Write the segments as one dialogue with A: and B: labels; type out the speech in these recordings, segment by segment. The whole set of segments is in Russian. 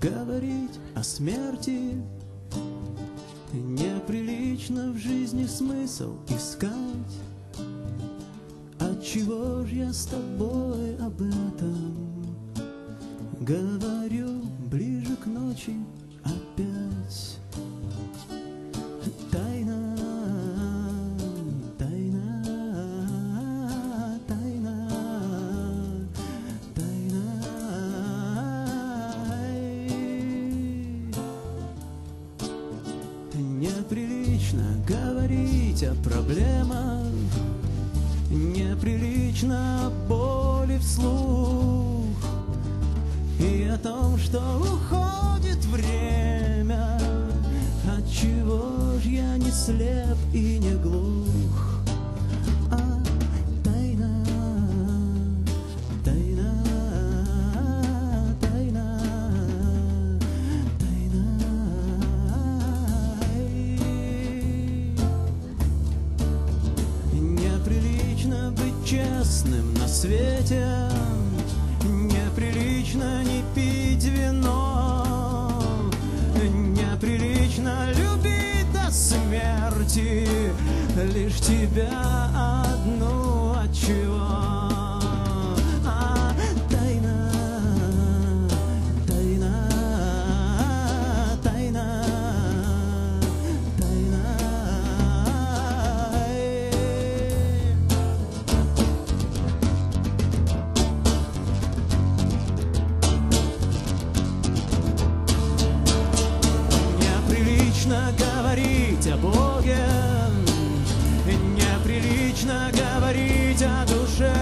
A: говорить о смерти. Неприлично в жизни смысл искать. Отчего ж я с тобой об этом говорю ближе к ночи опять? Тайна, тайна, тайна, тайна. Неприлично говорить о проблемах, неприлично о боли вслух и о том, что уходит время. Отчего ж я не слеп и не глух? А тайна, тайна, тайна, тайна. Неприлично быть честным на свете, неприлично не пить вино, неприлично любить до смерти лишь тебя одну. Отчего? А тайна, тайна, тайна, тайна. Неприлично говорить о Боге, неприлично говорить о душе,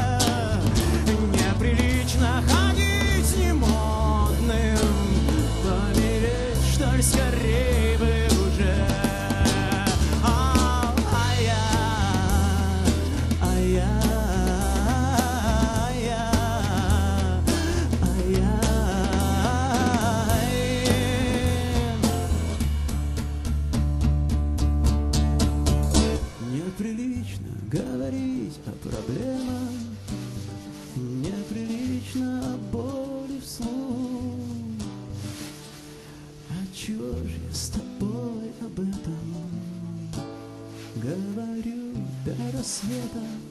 A: неприлично ходить немодным, помереть, что ли, скорей бы уже. Неприлично говорить о проблемах, неприлично о боли вслух. Отчего же я с тобой об этом говорю до рассвета?